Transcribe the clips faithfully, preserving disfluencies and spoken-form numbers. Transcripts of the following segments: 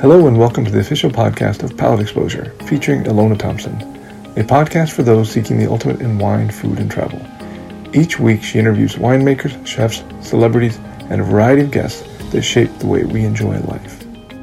Hello and welcome to the official podcast of Palate Exposure, featuring Ilona Thompson, a podcast for those seeking the ultimate in wine, food, and travel. Each week she interviews winemakers, chefs, celebrities, and a variety of guests that shape the way we enjoy life.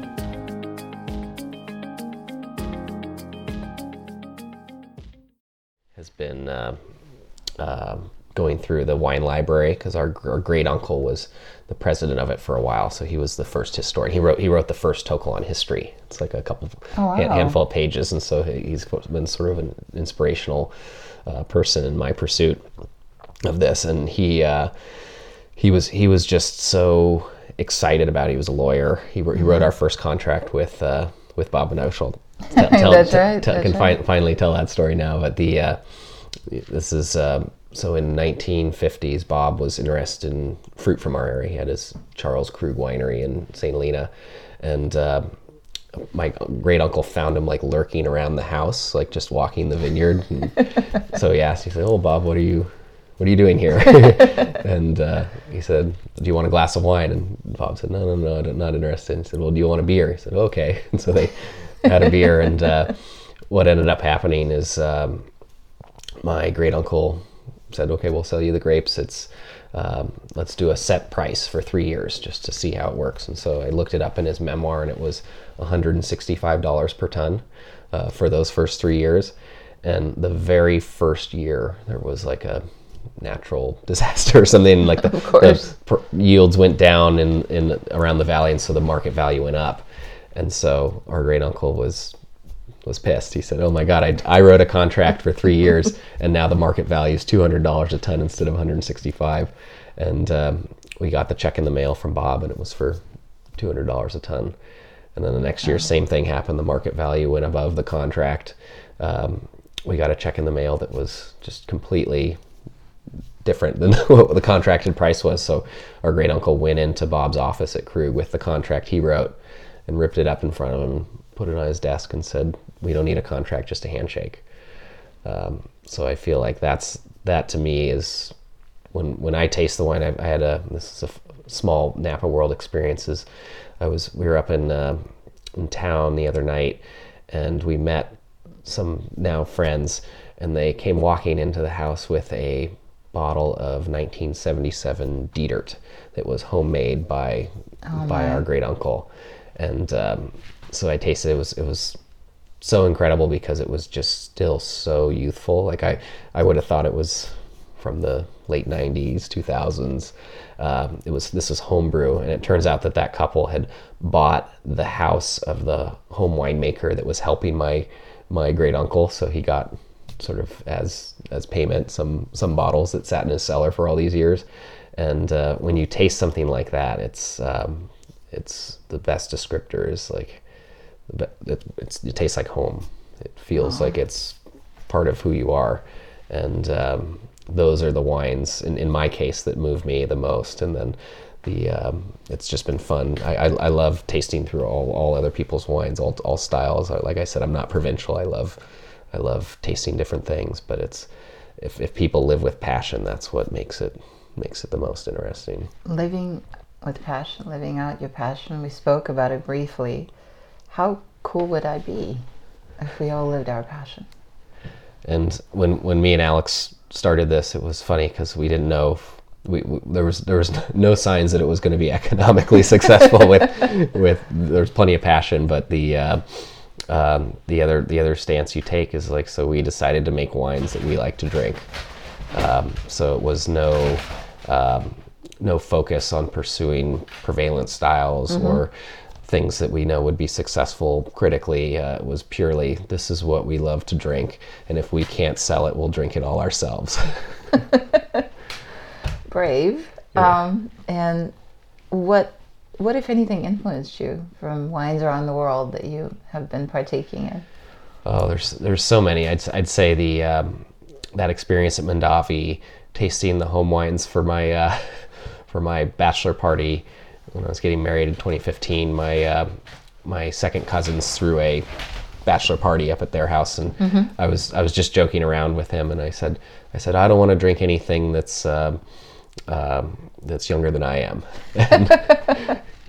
Has been uh, uh, going through the wine library because our, our great uncle was the president of it for a while, so he was the first historian. He wrote he wrote the first To Kalon history. It's like a couple of oh, wow. hand, handful of pages, and so he's been sort of an inspirational uh, person in my pursuit of this. And he uh, he was he was just so excited about it. He was a lawyer. He wrote, he wrote our first contract with uh, with Bob Minogue. Tell, tell, that's t- right. T- that's can right. fi- finally tell that story now. But the uh, this is uh, so in nineteen fifties, Bob was interested in fruit from our area. He had his Charles Krug winery in Saint Helena, and uh, my great uncle found him like lurking around the house, like just walking the vineyard. And so he asked, he said, "Oh, Bob, what are you, what are you doing here?" And uh, he said, "Do you want a glass of wine?" And Bob said, "No, no, no, I'm not interested." He said, "Well, do you want a beer?" He said, "Okay." And so they had a beer, and uh, what ended up happening is um, my great uncle said, "Okay, we'll sell you the grapes. It's um, let's do a set price for three years just to see how it works." And so I looked it up in his memoir, and it was one hundred sixty-five dollars per ton uh, for those first three years. And the very first year, there was like a natural disaster or something. Like the, the per- yields went down in, in around the valley, and so the market value went up. And so our great uncle was was pissed. He said, "Oh my God, I, I wrote a contract for three years and now the market value is two hundred dollars a ton instead of one hundred sixty-five." And um, we got the check in the mail from Bob, and it was for two hundred dollars a ton. And then the next year, same thing happened. The market value went above the contract. Um, we got a check in the mail that was just completely different than what the contracted price was. So our great uncle went into Bob's office at Krug with the contract he wrote and ripped it up in front of him, put it on his desk, and said, "We don't need a contract, just a handshake." Um, so I feel like that's that to me is when when I taste the wine. I, I had a this is a f- small Napa World experiences. I was we were up in uh, in town the other night, and we met some now friends, and they came walking into the house with a bottle of nineteen seventy-seven Dietert that was homemade by Oh, by my. our great uncle. And um, so I tasted it. It was it was so incredible because it was just still so youthful. Like I, I would have thought it was from the late nineties, two thousands. Um, it was this is homebrew, and it turns out that that couple had bought the house of the home winemaker that was helping my my great uncle. So he got sort of as as payment some some bottles that sat in his cellar for all these years. And uh, when you taste something like that, it's um, it's the best descriptor is like it, it's, it tastes like home. It feels Oh. like it's part of who you are. And um, those are the wines in, in my case that move me the most. And then the um, it's just been fun. I, I, I love tasting through all, all other people's wines, all all styles. Like I said, I'm not provincial. I love I love tasting different things, but it's if, if people live with passion, that's what makes it makes it the most interesting. Living with passion, living out your passion. We spoke about it briefly. How cool would I be if we all lived our passion? And when when me and Alex started this, it was funny because we didn't know if we, we there was there was no signs that it was going to be economically successful. with with there's plenty of passion, but the uh, um, the other the other stance you take is like, so we decided to make wines that we like to drink. Um, so it was no um, no focus on pursuing prevalent styles mm-hmm. or things that we know would be successful critically. Uh, it was purely, this is what we love to drink, and if we can't sell it, we'll drink it all ourselves. Brave. Yeah. Um, and what what if anything influenced you from wines around the world that you have been partaking in? Oh, there's there's so many. I'd I'd say the um, that experience at Mondavi, tasting the home wines for my uh, for my bachelor party when I was getting married in twenty fifteen. My uh, my second cousins threw a bachelor party up at their house, and mm-hmm. I was I was just joking around with him, and I said I said I don't want to drink anything that's uh, um, that's younger than I am. and,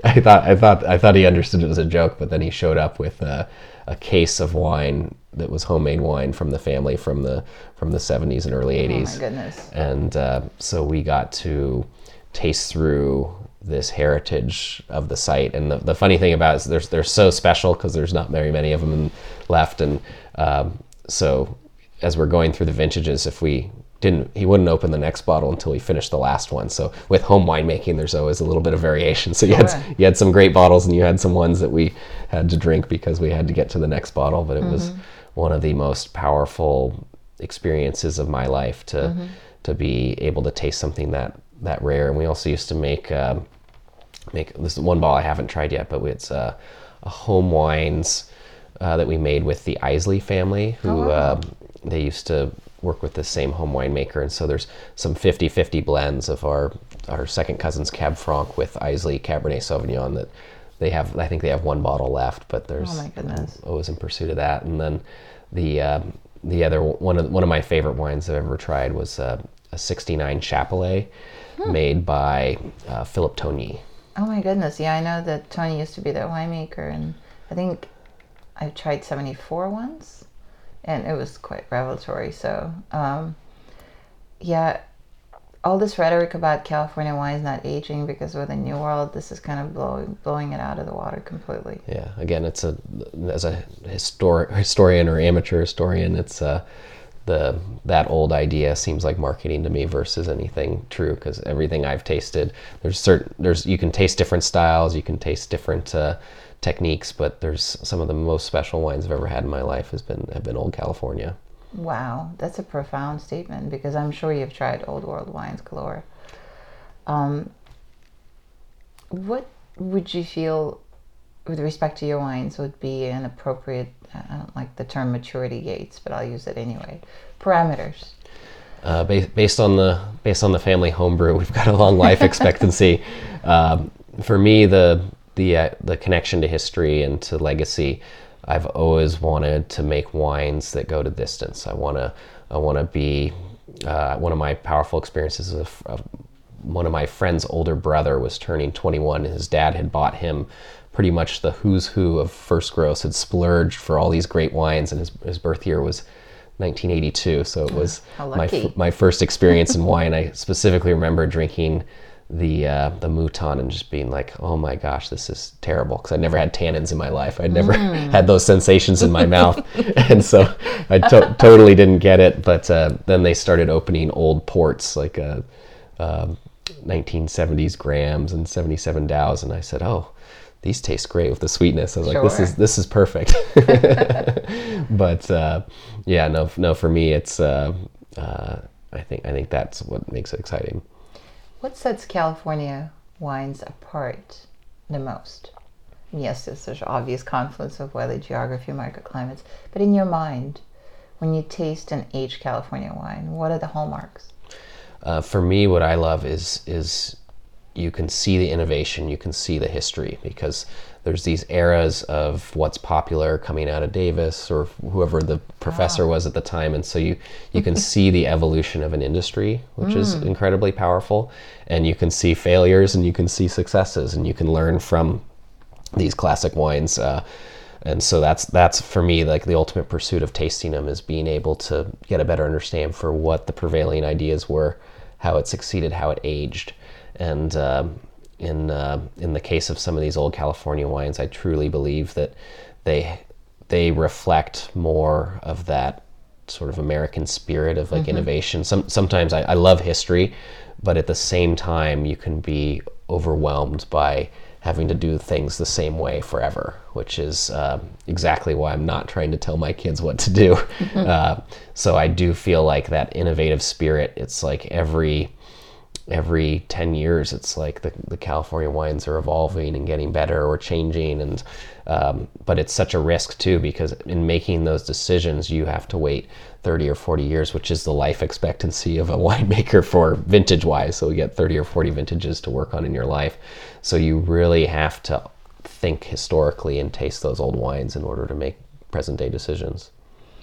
I thought I thought I thought he understood it was a joke, but then he showed up with a, a case of wine that was homemade wine from the family from the from the seventies and early eighties. Oh my goodness! And uh, so we got to taste through this heritage of the site. And the, the funny thing about it is they're they're so special because there's not very many of them left. And um, so as we're going through the vintages, if we didn't, he wouldn't open the next bottle until we finished the last one. So with home winemaking, there's always a little bit of variation. So you had Sure. you had some great bottles, and you had some ones that we had to drink because we had to get to the next bottle. But it mm-hmm. was one of the most powerful experiences of my life to mm-hmm. to be able to taste something that that rare. And we also used to make um, make this is one bottle I haven't tried yet, but it's uh, a home wines uh, that we made with the Isley family, who oh, wow. um, they used to work with the same home winemaker. And so there's some fifty-fifty blends of our our second cousin's Cab Franc with Isley Cabernet Sauvignon that they have. I think they have one bottle left, but there's oh my goodness. always in pursuit of that. And then the um, the other one of one of my favorite wines I've ever tried was uh, a sixty-nine Chapelet hmm. made by uh, Philip Togny. Oh my goodness! Yeah, I know that Tony used to be their winemaker, and I think I've tried seventy-four once. And it was quite revelatory. So, um, yeah, all this rhetoric about California wines not aging because we're the New World, this is kind of blowing blowing it out of the water completely. Yeah, again, it's a as a historic historian or amateur historian, it's uh, the that old idea seems like marketing to me versus anything true, because everything I've tasted, there's certain there's you can taste different styles, you can taste different. Uh, techniques, but there's some of the most special wines I've ever had in my life has been have been Old California. Wow, that's a profound statement, because I'm sure you've tried Old World wines galore. Um, what would you feel, with respect to your wines, would be an appropriate, I don't like the term maturity gates, but I'll use it anyway, parameters? Uh, based, based on the based on the family homebrew, we've got a long life expectancy. Um, for me, the the uh, the connection to history and to legacy, I've always wanted to make wines that go to distance. I want to I want to be uh, one of my powerful experiences is a, a, one of my friend's older brother was turning twenty-one, and his dad had bought him pretty much the who's who of First Gross, had splurged for all these great wines, and his his birth year was nineteen eighty-two, so it was my my first experience in wine. I specifically remember drinking the uh, the Mouton and just being like, oh my gosh, this is terrible, because I'd never had tannins in my life. I'd never mm. had those sensations in my mouth, and so I to- totally didn't get it. But uh, then they started opening old ports, like uh, uh, nineteen seventies Grams and seventy-seven Dows, and I said, oh, these taste great with the sweetness. I was sure. like, this is this is perfect. But uh, yeah, no, no, for me, it's uh, uh, I think I think that's what makes it exciting. What sets California wines apart the most? Yes, there's such obvious confluence of weather, geography, microclimates, but in your mind, when you taste an aged California wine, what are the hallmarks? Uh, for me, what I love is is you can see the innovation, you can see the history, because there's these eras of what's popular coming out of Davis or whoever the professor wow. was at the time, and so you you can see the evolution of an industry, which mm. is incredibly powerful, and you can see failures and you can see successes, and you can learn from these classic wines, uh, and so that's that's for me like the ultimate pursuit of tasting them, is being able to get a better understanding for what the prevailing ideas were, how it succeeded, how it aged. And uh, in uh, in the case of some of these old California wines, I truly believe that they they reflect more of that sort of American spirit of like mm-hmm. innovation. Some sometimes I, I love history, but at the same time you can be overwhelmed by having to do things the same way forever, which is uh, exactly why I'm not trying to tell my kids what to do. Mm-hmm. Uh, so I do feel like that innovative spirit. It's like every every ten years, it's like the, the California wines are evolving and getting better or changing. And um, but it's such a risk too, because in making those decisions, you have to wait thirty or forty years, which is the life expectancy of a winemaker for vintage wise. So you get thirty or forty vintages to work on in your life. So you really have to think historically and taste those old wines in order to make present day decisions.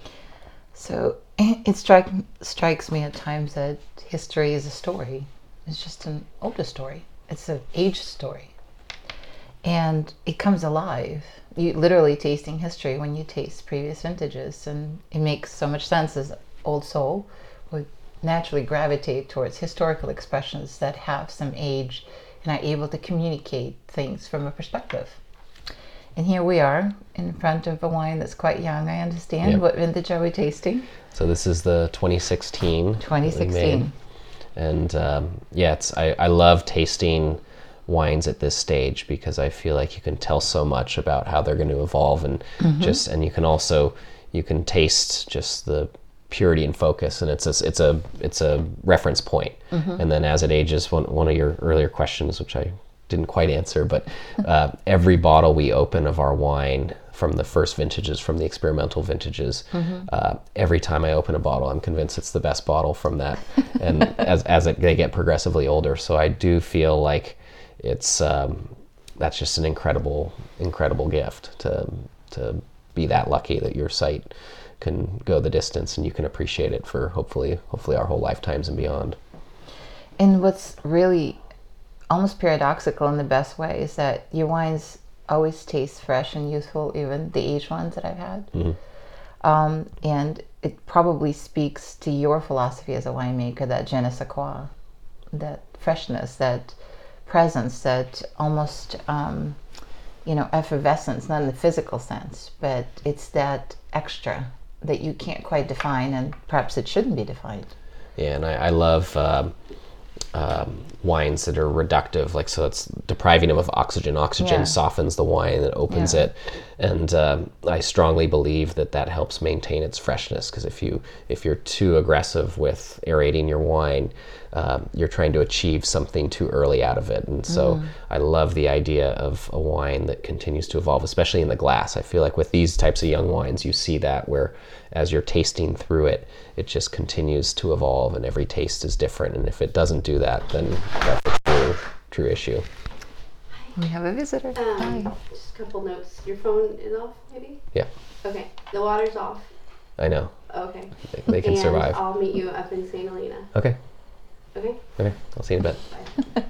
So it strike, strikes me at times that history is a story. It's just an older story. It's an aged story. and it comes alive. You literally tasting history when you taste previous vintages, and it makes so much sense as Old Soul would naturally gravitate towards historical expressions that have some age and are able to communicate things from a perspective. And here we are in front of a wine that's quite young, I understand. Yep. What vintage are we tasting? So this is the twenty sixteen. twenty sixteen. And um, yeah, it's I, I love tasting wines at this stage because I feel like you can tell so much about how they're going to evolve, and mm-hmm. just and you can also you can taste just the purity and focus, and it's a it's a it's a reference point. Mm-hmm. And then as it ages, one one of your earlier questions, which I didn't quite answer, but uh, every bottle we open of our wine from the first vintages, from the experimental vintages, mm-hmm. uh, every time I open a bottle, I'm convinced it's the best bottle from that. And as as it, they get progressively older, so I do feel like it's um, that's just an incredible incredible gift to to be that lucky that your site can go the distance and you can appreciate it for hopefully hopefully our whole lifetimes and beyond. And what's really almost paradoxical in the best way is that your wines always taste fresh and youthful, even the aged ones that I've had. Mm-hmm. Um, and it probably speaks to your philosophy as a winemaker, that je ne sais quoi, that freshness, that presence, that almost, um, you know, effervescence, not in the physical sense, but it's that extra that you can't quite define, and perhaps it shouldn't be defined. Yeah, and I, I love um, um, wines that are reductive, like so it's depriving them of oxygen. Oxygen Yeah. softens the wine, it opens Yeah. it, and um, I strongly believe that that helps maintain its freshness. Because if you if you're too aggressive with aerating your wine, um, you're trying to achieve something too early out of it. And so mm. I love the idea of a wine that continues to evolve, especially in the glass. I feel like with these types of young wines, you see that where as you're tasting through it, it just continues to evolve, and every taste is different. And if it doesn't do that, then that's a true, true issue. We have a visitor. Um, Hi. Just a couple notes. Your phone is off, maybe? Yeah. Okay. The water's off. I know. Okay. They, they can and survive. I'll meet you up in Saint Helena. Okay. Okay. Okay. I'll see you in a bit. Bye.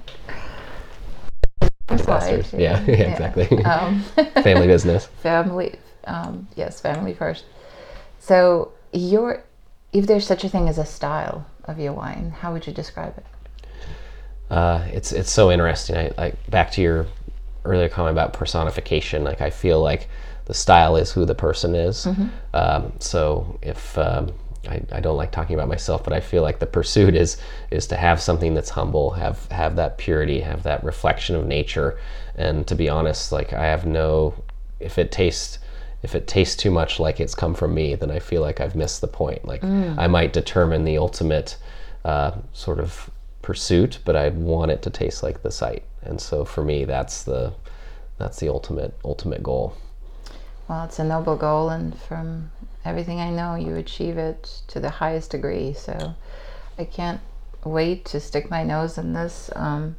Investors. Yeah, yeah, Yeah. exactly. Um, Family business. Family, um, yes, family first. So, your, if there's such a thing as a style of your wine, how would you describe it? Uh, it's it's so interesting. I like back to your earlier comment about personification. Like I feel like the style is who the person is. Mm-hmm. Um, so if um, I, I don't like talking about myself, but I feel like the pursuit is is to have something that's humble, have have that purity, have that reflection of nature. And to be honest, like I have no, if it tastes if it tastes too much like it's come from me, then I feel like I've missed the point. Like mm. I might determine the ultimate uh, sort of pursuit, but I want it to taste like the site. And so for me, that's the that's the ultimate ultimate goal. Well, it's a noble goal, and from everything I know, you achieve it to the highest degree. So I can't wait to stick my nose in this. Um,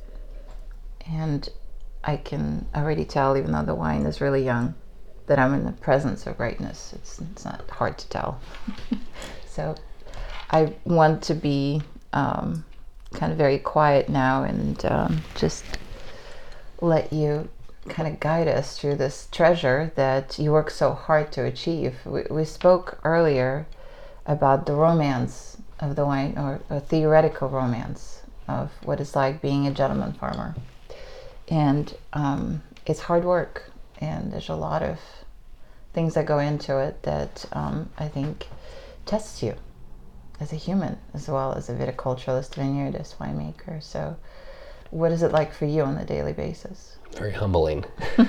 and I can already tell, even though the wine is really young, that I'm in the presence of greatness. It's, it's not hard to tell. So I want to be um, kind of very quiet now and um, just let you kind of guide us through this treasure that you work so hard to achieve. We, we spoke earlier about the romance of the wine, or a theoretical romance of what it's like being a gentleman farmer. And um, it's hard work, and there's a lot of things that go into it that um, I think tests you as a human as well as a viticulturalist, vineyardist, winemaker. So what is it like for you on a daily basis? Very humbling.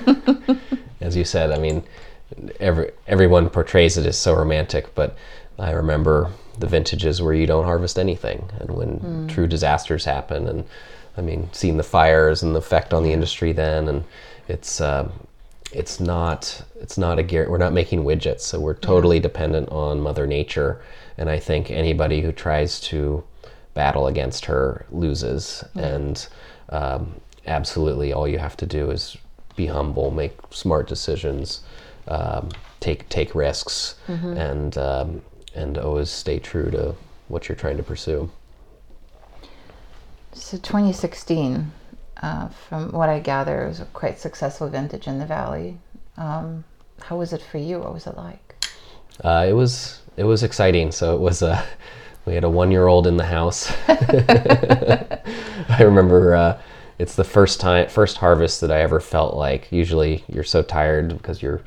As you said, I mean, every everyone portrays it as so romantic, but I remember the vintages where you don't harvest anything, and when mm. true disasters happen, and I mean, seeing the fires and the effect on the industry then, and it's uh, it's not it's not a gear. We're not making widgets, so we're totally yeah. dependent on Mother Nature, and I think anybody who tries to battle against her loses. Yeah. And um, absolutely, all you have to do is be humble, make smart decisions, um, take take risks, mm-hmm. and um, and always stay true to what you're trying to pursue. So twenty sixteen, uh, from what I gather, it was a quite successful vintage in the valley. Um, how was it for you? What was it like? Uh, it was it was exciting. So it was a we had a one-year-old in the house. I remember uh, it's the first time first harvest that I ever felt like. Usually you're so tired because you're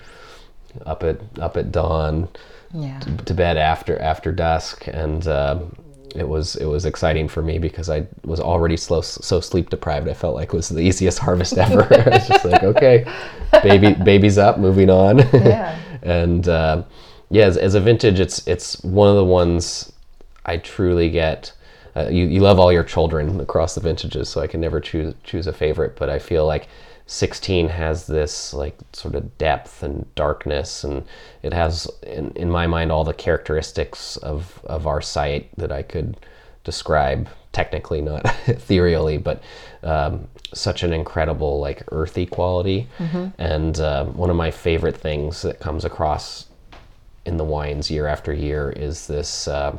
up at up at dawn, Yeah. to, to bed after after dusk, and uh, it was it was exciting for me because I was already slow, so sleep deprived. I felt like it was the easiest harvest ever. I was just like, okay, baby baby's up, moving on. Yeah. And uh, yeah, as, as a vintage, it's it's one of the ones I truly get. Uh, you you love all your children across the vintages, so I can never choose choose a favorite. But I feel like sixteen has this like sort of depth and darkness, and it has in, in my mind all the characteristics of of our site that I could describe technically, not ethereally, but um, such an incredible like earthy quality. Mm-hmm. And uh, one of my favorite things that comes across in the wines year after year is this uh,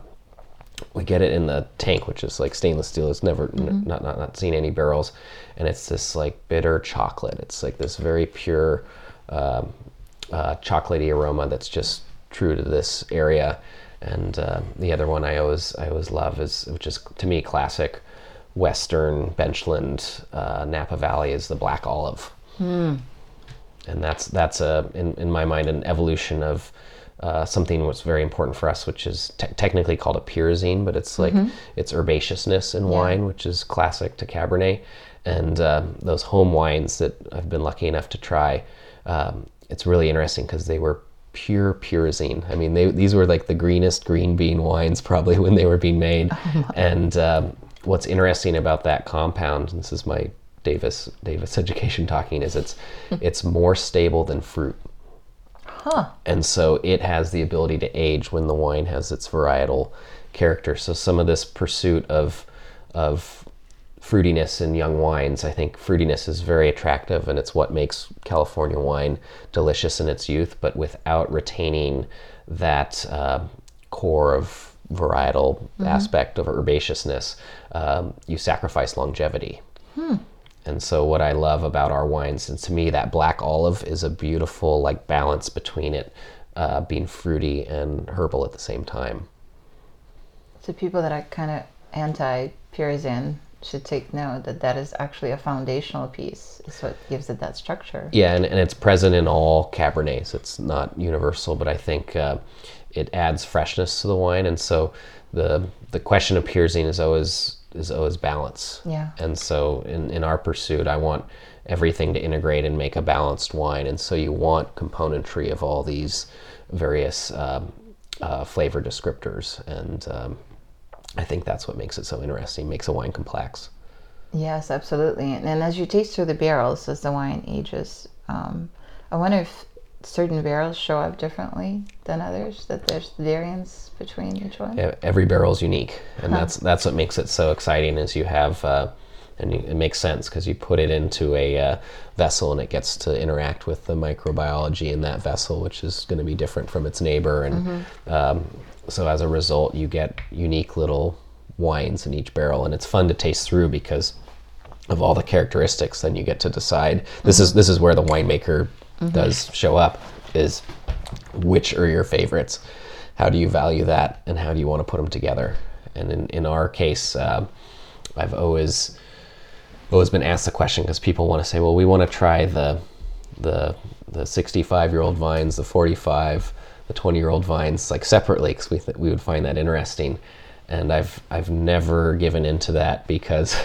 we get it in the tank, which is like stainless steel. It's never mm-hmm. n- not, not not seen any barrels, and it's this like bitter chocolate. It's like this very pure um, uh, chocolatey aroma that's just true to this area. And uh, the other one I always I always love is, which is to me classic Western Benchland uh, Napa Valley, is the Black Olive. Mm. And that's that's a in, in my mind an evolution of uh, something that's very important for us, which is te- technically called a pyrazine, but it's like mm-hmm. it's herbaceousness in yeah. wine, which is classic to Cabernet. And uh, those home wines that I've been lucky enough to try, um, it's really interesting because they were pure pyrazine. I mean, they, these were like the greenest green bean wines probably when they were being made. Oh and um, what's interesting about that compound, and this is my Davis Davis education talking, is it's it's more stable than fruit. Huh. And so it has the ability to age when the wine has its varietal character. So some of this pursuit of of fruitiness in young wines, I think fruitiness is very attractive, and it's what makes California wine delicious in its youth, but without retaining that uh, core of varietal mm-hmm. aspect of herbaceousness, um, you sacrifice longevity. Hmm. And so what I love about our wines, and to me that Black Olive is a beautiful like balance between it uh, being fruity and herbal at the same time. So people that are kind of anti-pyrazine should take note that that is actually a foundational piece. It's what gives it that structure. Yeah, and, and it's present in all Cabernets. It's not universal, but I think uh, it adds freshness to the wine. And so the the question of pyrazine is always is always balance. Yeah. And so in, in our pursuit, I want everything to integrate and make a balanced wine. And so you want componentry of all these various um, uh, flavor descriptors. And um, I think that's what makes it so interesting, makes a wine complex. Yes, absolutely. And, and as you taste through the barrels, as the wine ages, um, I wonder if certain barrels show up differently than others, that there's variance between each one. Yeah, every barrel is unique, and huh. that's that's what makes it so exciting. Is you have, uh, and you, it makes sense because you put it into a uh, vessel, and it gets to interact with the microbiology in that vessel, which is going to be different from its neighbor, and mm-hmm. um, so as a result, you get unique little wines in each barrel, and it's fun to taste through because of all the characteristics. Then you get to decide. This mm-hmm. is this is where the winemaker mm-hmm. does show up, is which are your favorites, how do you value that, and how do you want to put them together. And in, in our case, uh, I've always always been asked the question because people want to say, well, we want to try the the the sixty-five year old vines, the forty-five, the twenty year old vines like separately, because we th- we would find that interesting. And I've I've never given into that because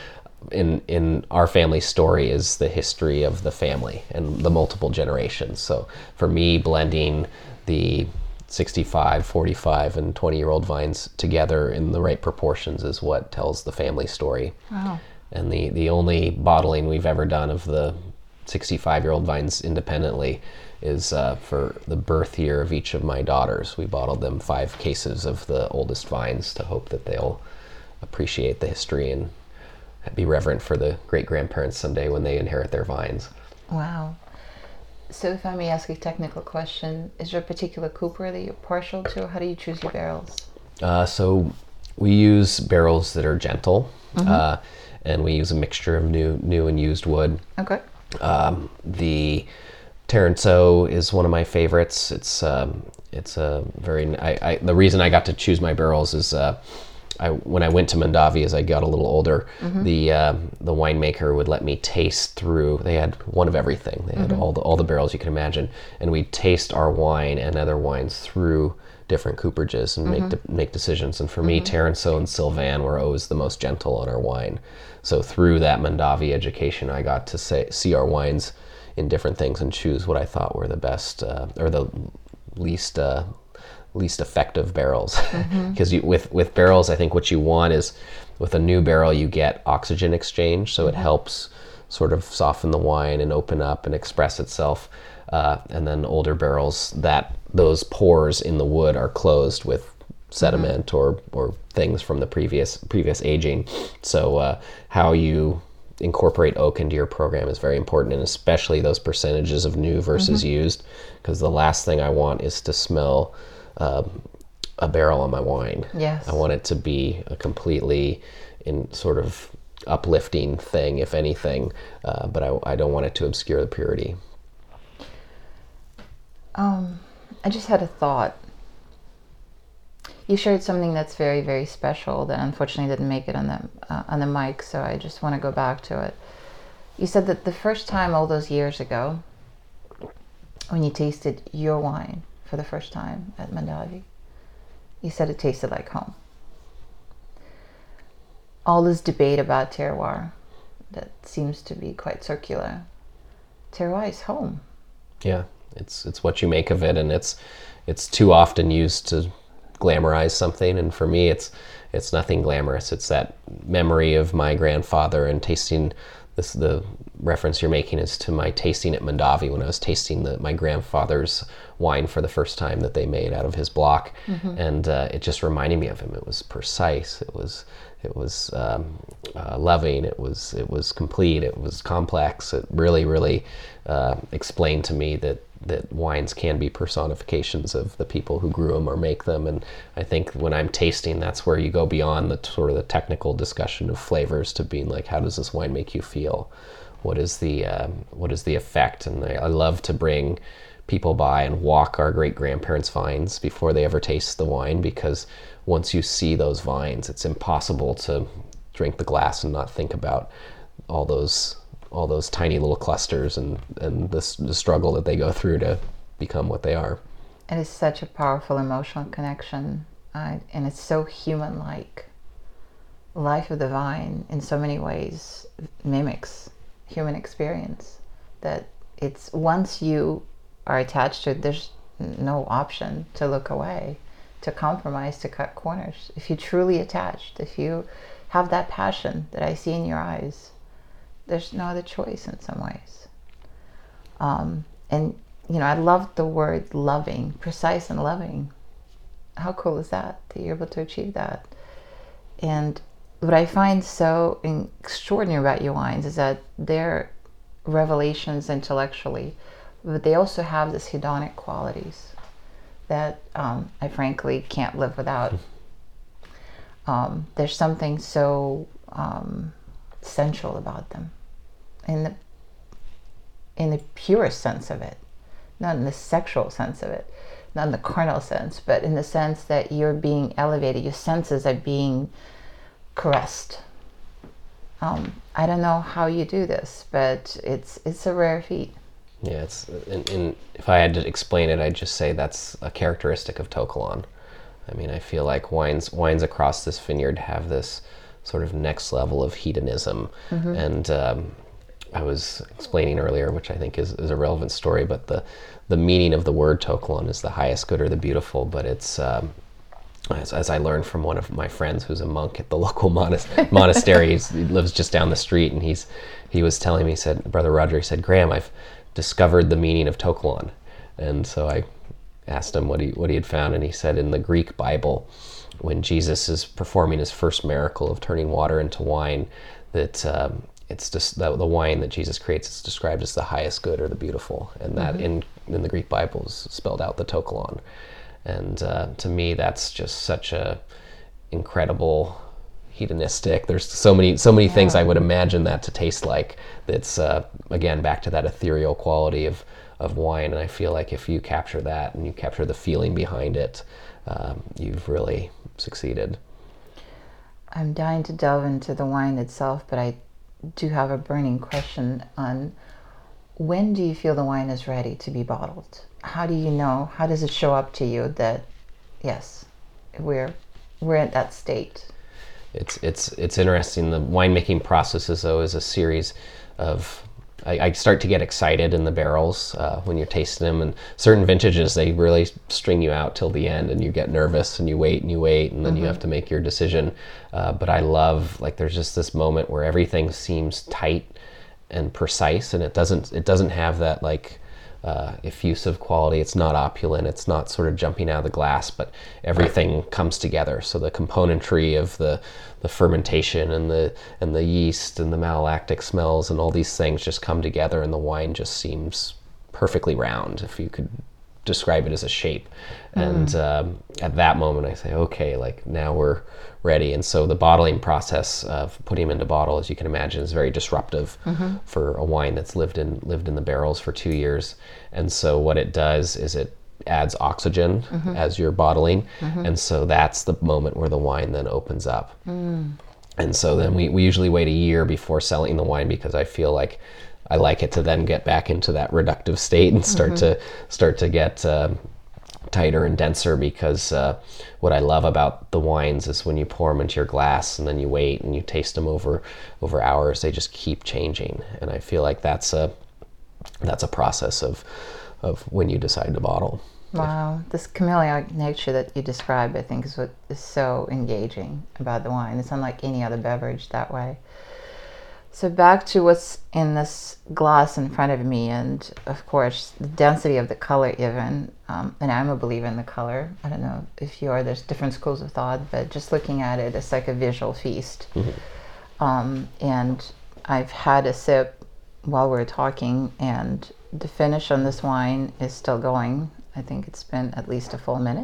in in our family story is the history of the family and the multiple generations. So for me, blending the sixty-five, forty-five, and twenty year old vines together in the right proportions is what tells the family story. Wow. And the, the only bottling we've ever done of the sixty-five year old vines independently is uh, for the birth year of each of my daughters. We bottled them five cases of the oldest vines to hope that they'll appreciate the history and be reverent for the great-grandparents someday when they inherit their vines. Wow. So if I may ask a technical question, is there a particular cooper that you're partial to? How do you choose your barrels? Uh, so we use barrels that are gentle. Mm-hmm. Uh, and we use a mixture of new new and used wood. Okay. Um, the Terranceau is one of my favorites. It's um, it's a very I, I the reason I got to choose my barrels is uh, I when I went to Mondavi as I got a little older, mm-hmm. the uh, the winemaker would let me taste through. They had one of everything. They had mm-hmm. all the all the barrels you can imagine, and we'd taste our wine and other wines through different cooperages and mm-hmm. make de- make decisions. And for mm-hmm. me, Terranceau and Sylvain were always the most gentle on our wine. So through that Mondavi education, I got to say, see our wines in different things and choose what I thought were the best uh, or the least uh, least effective barrels. Because mm-hmm. with with barrels, I think what you want is with a new barrel you get oxygen exchange, so mm-hmm. it helps sort of soften the wine and open up and express itself. Uh, and then older barrels, that those pores in the wood are closed with sediment mm-hmm. or or things from the previous previous aging. So uh, how you incorporate oak into your program is very important, and especially those percentages of new versus mm-hmm. used, because the last thing I want is to smell uh, a barrel on my wine. Yes. I want it to be a completely in sort of uplifting thing, if anything, uh, but I, I don't want it to obscure the purity. Um, I just had a thought. You shared something that's very, very special that unfortunately didn't make it on the uh, on the mic, so I just want to go back to it. You said that the first time all those years ago, when you tasted your wine for the first time at Mondavi, you said it tasted like home. All this debate about terroir that seems to be quite circular. Terroir is home. Yeah, it's it's what you make of it, and it's it's too often used to glamorize something, and for me it's it's nothing glamorous. It's that memory of my grandfather and tasting this. The reference you're making is to my tasting at Mondavi when I was tasting the, my grandfather's wine for the first time that they made out of his block, mm-hmm. and uh, it just reminded me of him. It was precise. It was it was um, uh, loving. It was it was complete. It was complex. It really really uh, explained to me that. that wines can be personifications of the people who grew them or make them. And I think when I'm tasting, that's where you go beyond the sort of the technical discussion of flavors to being like, how does this wine make you feel? What is the um, what is the effect? And I, I love to bring people by and walk our great grandparents' vines before they ever taste the wine, because once you see those vines, it's impossible to drink the glass and not think about all those all those tiny little clusters and, and the, the struggle that they go through to become what they are. It is such a powerful emotional connection, uh, and it's so human-like. Life of the Vine, in so many ways, mimics human experience. That it's once you are attached to it, there's no option to look away, to compromise, to cut corners. If you're truly attached, if you have that passion that I see in your eyes, there's no other choice in some ways. Um, and, you know, I love the word loving, precise and loving. How cool is that, that you're able to achieve that? And what I find so extraordinary about your wines is that they're revelations intellectually, but they also have this hedonic qualities that um, I frankly can't live without. Um, there's something so um, sensual about them. In the in the purest sense of it, not in the sexual sense of it, not in the carnal sense, but in the sense that you're being elevated, your senses are being caressed. Um, I don't know how you do this, but it's it's a rare feat. Yeah, it's and, and if I had to explain it, I'd just say that's a characteristic of To Kalon. I mean, I feel like wines wines across this vineyard have this sort of next level of hedonism, mm-hmm. and um, I was explaining earlier, which I think is, is a relevant story, but the, the meaning of the word To Kalon is the highest good or the beautiful, but it's, um, as, as I learned from one of my friends who's a monk at the local monas- monastery, he's, he lives just down the street, and he's he was telling me, he said, Brother Roger, he said, Graham, I've discovered the meaning of To Kalon. And so I asked him what he, what he had found, and he said in the Greek Bible, when Jesus is performing his first miracle of turning water into wine, that um, it's just the, the wine that Jesus creates is described as the highest good or the beautiful, and that mm-hmm. in in the Greek Bible is spelled out the To Kalon. And uh, to me, that's just such a incredible hedonistic. There's so many so many things Yeah. I would imagine that to taste like. That's uh, again back to that ethereal quality of of wine, and I feel like if you capture that and you capture the feeling behind it, um, you've really succeeded. I'm dying to delve into the wine itself, but I do have a burning question on when do you feel the wine is ready to be bottled? How do you know? How does it show up to you that yes, we're we're at that state? It's it's it's interesting. The winemaking process is though is a series of. I, I start to get excited in the barrels uh, when you're tasting them, and certain vintages they really string you out till the end, and you get nervous and you wait and you wait, and then mm-hmm. you have to make your decision. Uh, but I love like there's just this moment where everything seems tight and precise, and it doesn't it doesn't have that like. Uh, effusive quality. It's not opulent. It's not sort of jumping out of the glass, but everything comes together. So the componentry of the the fermentation and the and the yeast and the malolactic smells and all these things just come together, and the wine just seems perfectly round, if you could describe it as a shape. Mm. And um, at that moment, I say, okay, like now we're ready. And so the bottling process of putting them into bottle, as you can imagine, is very disruptive mm-hmm. for a wine that's lived in lived in the barrels for two years. And so what it does is it adds oxygen mm-hmm. as you're bottling, mm-hmm. and so that's the moment where the wine then opens up. Mm. And so then we, we usually wait a year before selling the wine, because I feel like I like it to then get back into that reductive state and start mm-hmm. to start to get um, tighter and denser, because uh, what I love about the wines is when you pour them into your glass and then you wait and you taste them over over hours, they just keep changing. And I feel like that's a that's a process of of when you decide to bottle. Wow, this chameleonic nature that you described, I think, is what is so engaging about the wine. It's unlike any other beverage that way. So back to what's in this glass in front of me, and of course the density of the color even, um, and I'm a believer in the color. I don't know if you are, there's different schools of thought, but just looking at it, it's like a visual feast. Mm-hmm. Um, and I've had a sip while we we're talking, and the finish on this wine is still going. I think it's been at least a full minute.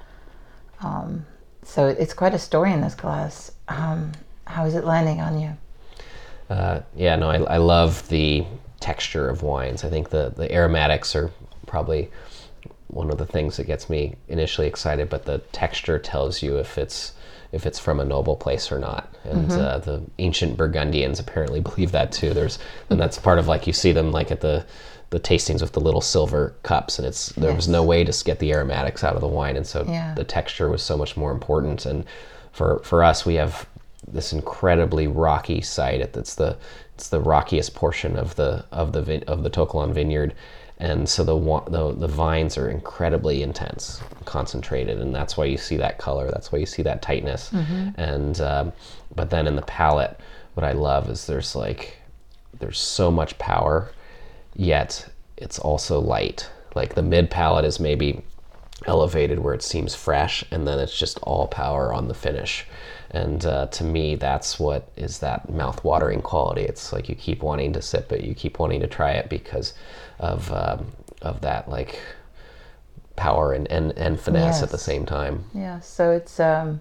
Um, so it's quite a story in this glass. Um, how is it landing on you? Uh, yeah, no, I, I love the texture of wines. I think the, the aromatics are probably one of the things that gets me initially excited, but the texture tells you if it's if it's from a noble place or not. And mm-hmm. uh, the ancient Burgundians apparently believe that too. There's and that's part of, like, you see them like at the the tastings with the little silver cups, and it's there yes. was no way to get the aromatics out of the wine, and so yeah. the texture was so much more important. And for for us, we have this incredibly rocky site. It's the it's the rockiest portion of the of the vin, of the To Kalon vineyard, and so the, the the vines are incredibly intense, concentrated, and that's why you see that color. That's why you see that tightness. Mm-hmm. And um, but then in the palate, what I love is there's like there's so much power, yet it's also light. Like the mid palate is maybe elevated where it seems fresh, and then it's just all power on the finish. And uh, to me, that's what is that mouth-watering quality. It's like you keep wanting to sip it, you keep wanting to try it because of um, of that like power and, and, and finesse yes. at the same time. Yeah, so it's um,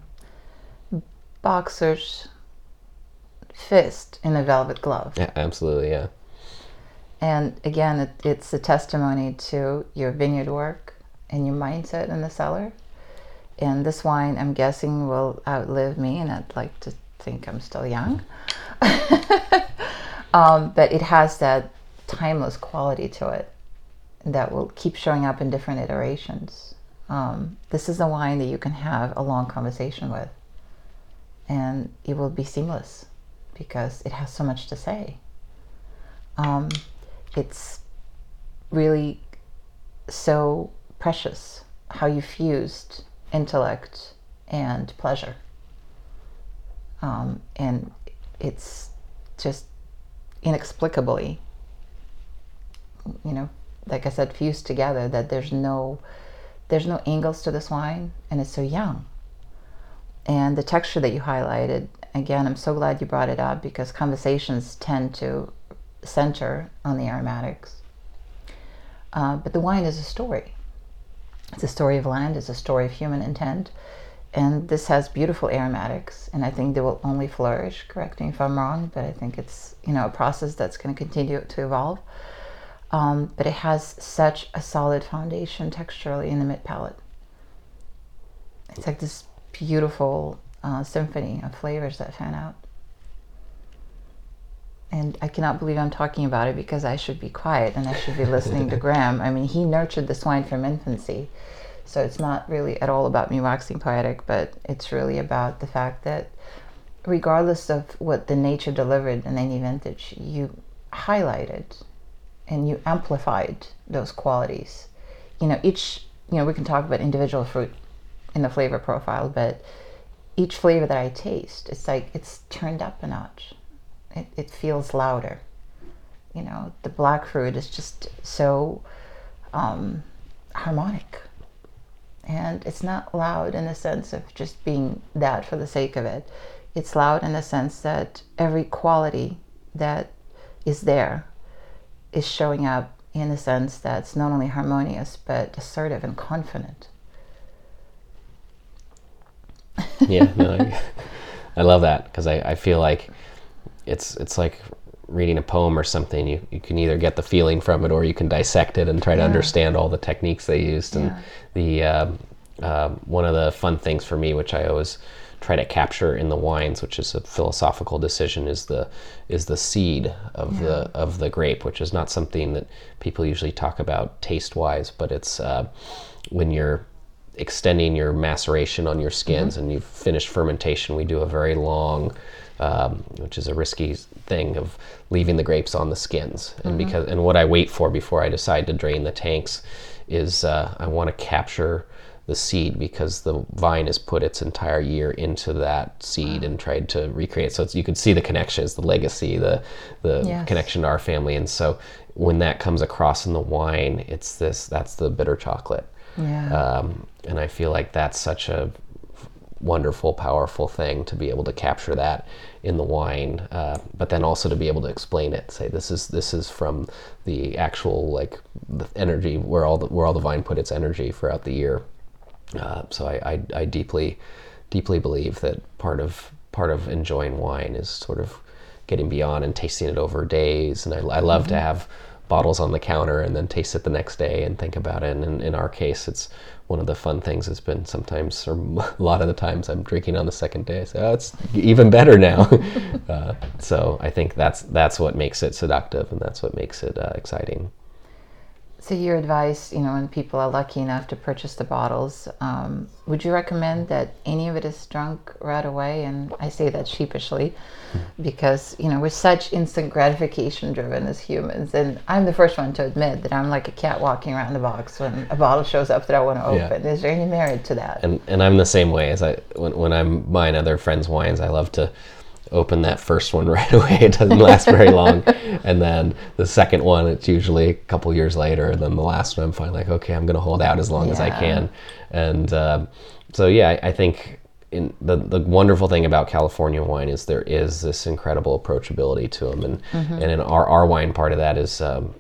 boxer's fist in a velvet glove. Yeah, absolutely, yeah. And again, it, it's a testimony to your vineyard work and your mindset in the cellar. And this wine, I'm guessing, will outlive me, and I'd like to think I'm still young. um, but it has that timeless quality to it that will keep showing up in different iterations. Um, this is a wine that you can have a long conversation with, and it will be seamless because it has so much to say. Um, it's really so precious how you fused intellect and pleasure, um, and it's just inexplicably, you know, like I said, fused together, that there's no there's no angles to this wine, and it's so young. And the texture that you highlighted, again, I'm so glad you brought it up, because conversations tend to center on the aromatics, uh, but the wine is a story. It's a story of land, it's a story of human intent, and this has beautiful aromatics, and I think they will only flourish. Correct me if I'm wrong, but I think it's, you know, a process that's going to continue to evolve. Um, but it has such a solid foundation texturally in the mid palate. It's like this beautiful uh, symphony of flavors that fan out. And I cannot believe I'm talking about it, because I should be quiet and I should be listening to Graham. I mean, he nurtured this wine from infancy. So it's not really at all about me waxing poetic, but it's really about the fact that regardless of what the nature delivered in any vintage, you highlighted and you amplified those qualities. You know, each, you know, we can talk about individual fruit in the flavor profile, but each flavor that I taste, it's like it's turned up a notch. It, it feels louder. You know, the black fruit is just so um, harmonic. And it's not loud in the sense of just being that for the sake of it. It's loud in the sense that every quality that is there is showing up in a sense that's not only harmonious, but assertive and confident. Yeah, no, I, I love that, because I, I feel like it's it's like reading a poem or something. You, you can either get the feeling from it, or you can dissect it and try to Yeah. understand all the techniques they used. And Yeah. the um, um, one of the fun things for me, which I always try to capture in the wines, which is a philosophical decision, is the is the seed of Yeah. the of the grape, which is not something that people usually talk about taste wise, but it's uh, when you're extending your maceration on your skins, mm-hmm. and you've finished fermentation, we do a very long, um, which is a risky thing, of leaving the grapes on the skins. And Mm-hmm. because and what I wait for before I decide to drain the tanks is uh, I want to capture the seed, because the vine has put its entire year into that seed. Wow. And tried to recreate. So it's, you can see the connections, the legacy, the the Yes. connection to our family. And so when that comes across in the wine, it's this, that's the bitter chocolate. Yeah. Um, and I feel like that's such a wonderful, powerful thing to be able to capture that in the wine, uh, but then also to be able to explain it. Say this is this is from the actual, like, the energy, where all the where all the vine put its energy throughout the year. Uh, so I, I I deeply deeply believe that part of part of enjoying wine is sort of getting beyond and tasting it over days. And I, I love mm-hmm. to have bottles on the counter and then taste it the next day and think about it. And in, in our case, it's one of the fun things has been sometimes, or a lot of the times, I'm drinking on the second day. So oh, it's even better now. uh, so I think that's that's what makes it seductive, and that's what makes it uh, exciting. So your advice, you know, when people are lucky enough to purchase the bottles, um, would you recommend that any of it is drunk right away? And I say that sheepishly because, you know, we're such instant gratification driven as humans. And I'm the first one to admit that I'm like a cat walking around the box when a bottle shows up that I want to open. Yeah. Is there any merit to that? And and I'm the same way. As I when, when I'm buying other friends' wines, I love to open that first one right away. It doesn't last very long. And then the second one, it's usually a couple years later. And then the last one, I'm finally like, okay, I'm going to hold out as long yeah. as I can. And uh, so, yeah, I, I think in the, the wonderful thing about California wine is there is this incredible approachability to them. And, mm-hmm. and in our, our wine, part of that is um,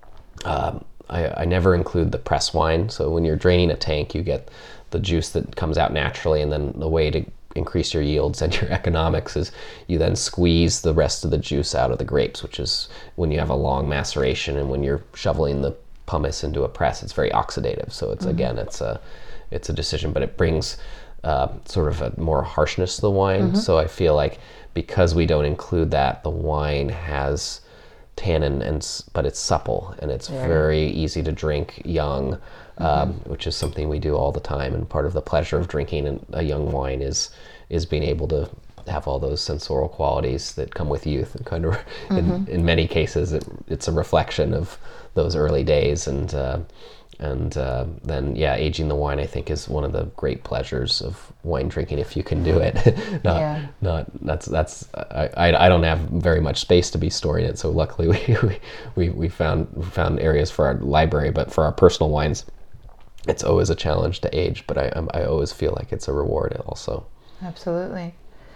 um, I, I never include the press wine. So when you're draining a tank, you get the juice that comes out naturally. And then the way to increase your yields and your economics is you then squeeze the rest of the juice out of the grapes, which is when you have a long maceration and when you're shoveling the pumice into a press, it's very oxidative. So it's mm-hmm. again, it's a it's a decision, but it brings uh, sort of a more harshness to the wine. Mm-hmm. So I feel like because we don't include that, the wine has tannin, and but it's supple and it's yeah. very easy to drink young. Um, mm-hmm. which is something we do all the time, and part of the pleasure of drinking a young wine is is being able to have all those sensorial qualities that come with youth, and kind of mm-hmm. in, in many cases it, it's a reflection of those early days. And uh, and uh, then yeah, aging the wine I think is one of the great pleasures of wine drinking if you can do it. not yeah. not that's that's I, I I don't have very much space to be storing it, so luckily we we we found we found areas for our library, but for our personal wines, it's always a challenge to age, but I I always feel like it's a reward also. Absolutely.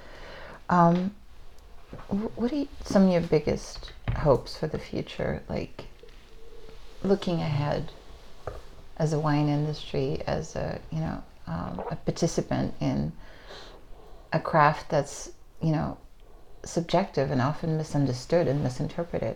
Um, what are you, some of your biggest hopes for the future? Like looking ahead as a wine industry, as a, you know, um, a participant in a craft that's, you know, subjective and often misunderstood and misinterpreted.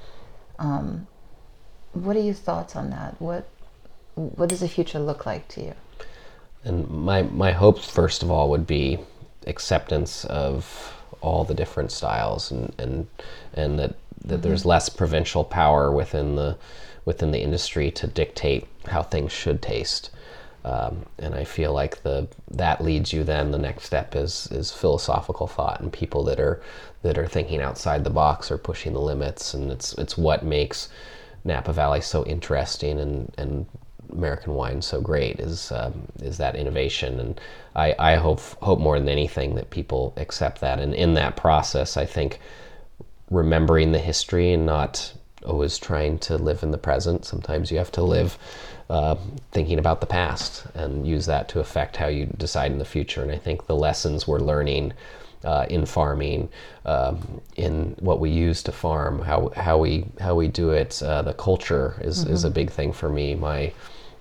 Um, what are your thoughts on that? What what does the future look like to you? And my my hopes, first of all, would be acceptance of all the different styles, and and and that that mm-hmm. there's less provincial power within the within the industry to dictate how things should taste. Um, and I feel like the that leads you then the next step is is philosophical thought and people that are that are thinking outside the box or pushing the limits, and it's it's what makes Napa Valley so interesting and and American wine so great is um, is that innovation. And I, I hope hope more than anything that people accept that, and in that process I think remembering the history and not always trying to live in the present. Sometimes you have to live uh, thinking about the past and use that to affect how you decide in the future. And I think the lessons we're learning uh, in farming, um, in what we use to farm, how how we how we do it, uh, the culture is, mm-hmm. is a big thing for me. My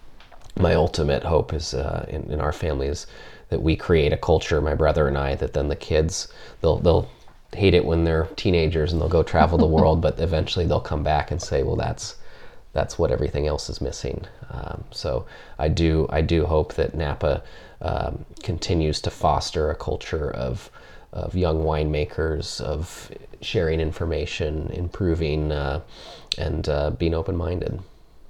my ultimate hope is uh, in, in our family is that we create a culture, my brother and I, that then the kids, they'll they'll hate it when they're teenagers and they'll go travel the world, but eventually they'll come back and say, well, that's that's what everything else is missing. Um, so I do I do hope that Napa um, continues to foster a culture of of young winemakers, of sharing information, improving, uh, and uh, being open-minded.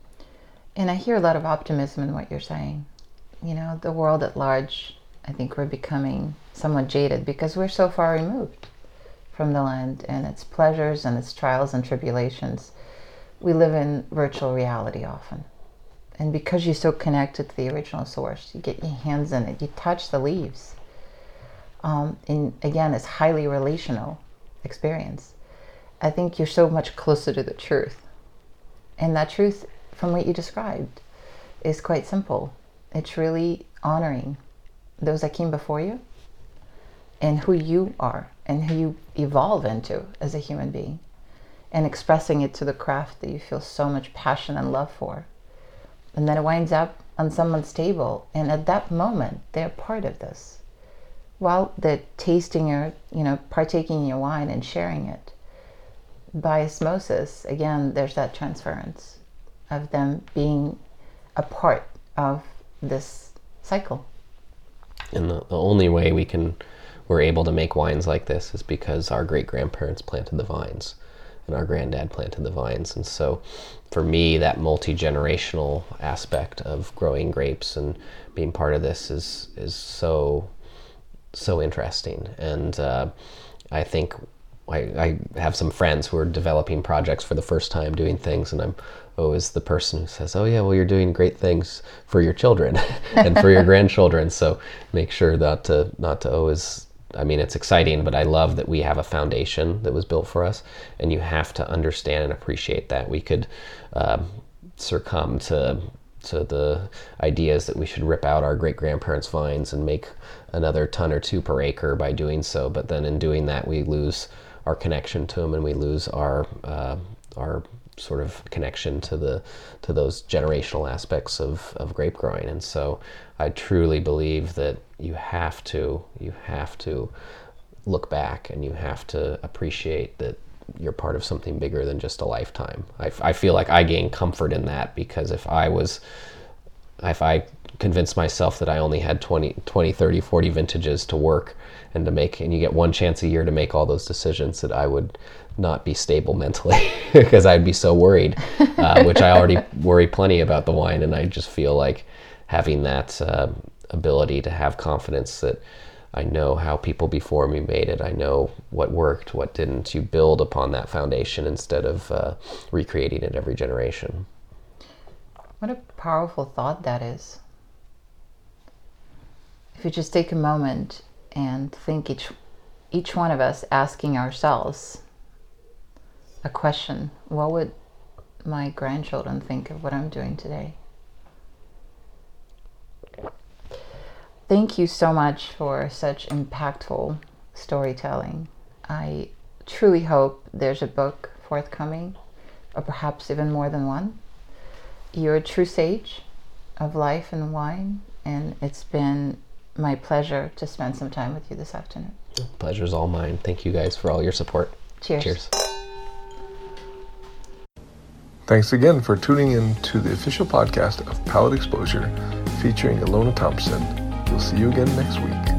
And I hear a lot of optimism in what you're saying. You know, the world at large, I think we're becoming somewhat jaded because we're so far removed from the land and its pleasures and its trials and tribulations. We live in virtual reality often. And because you're so connected to the original source, you get your hands in it, you touch the leaves. Um, and again, it's highly relational experience. I think you're so much closer to the truth. And that truth, from what you described, is quite simple. It's really honoring those that came before you and who you are and who you evolve into as a human being, and expressing it to the craft that you feel so much passion and love for. And then it winds up on someone's table, and at that moment, they're part of this. While they're tasting your, you know, partaking in your wine and sharing it, by osmosis, again, there's that transference of them being a part of this cycle. And the, the only way we can, we're able to make wines like this is because our great-grandparents planted the vines and our granddad planted the vines. And so for me, that multi-generational aspect of growing grapes and being part of this is is so, so interesting. And uh, I think I, I have some friends who are developing projects for the first time, doing things, and I'm always the person who says, oh yeah, well, you're doing great things for your children and for your grandchildren. So make sure that to, not to always, I mean, it's exciting, but I love that we have a foundation that was built for us, and you have to understand and appreciate that. We could um, succumb to to the ideas that we should rip out our great-grandparents' vines and make another ton or two per acre by doing so, but then in doing that, we lose our connection to them, and we lose our uh, our sort of connection to the to those generational aspects of, of grape growing. And so I truly believe that you have to you have to look back, and you have to appreciate that you're part of something bigger than just a lifetime. I, I feel like I gain comfort in that, because if I was if I convinced myself that I only had twenty, twenty, thirty, forty vintages to work and to make, and you get one chance a year to make all those decisions, that I would not be stable mentally because I'd be so worried, uh, which I already worry plenty about the wine. And I just feel like having that uh, ability to have confidence that I know how people before me made it. I know what worked, what didn't. You build upon that foundation instead of uh, recreating it every generation. What a powerful thought that is. If you just take a moment and think, each each one of us asking ourselves a question: what would my grandchildren think of what I'm doing today? Thank you so much for such impactful storytelling. I truly hope there's a book forthcoming, or perhaps even more than one. You're a true sage of life and wine, and it's been my pleasure to spend some time with you this afternoon. Pleasure's all mine. Thank you guys for all your support. Cheers. Cheers. Thanks again for tuning in to the official podcast of Palate Exposure featuring Ilona Thompson. We'll see you again next week.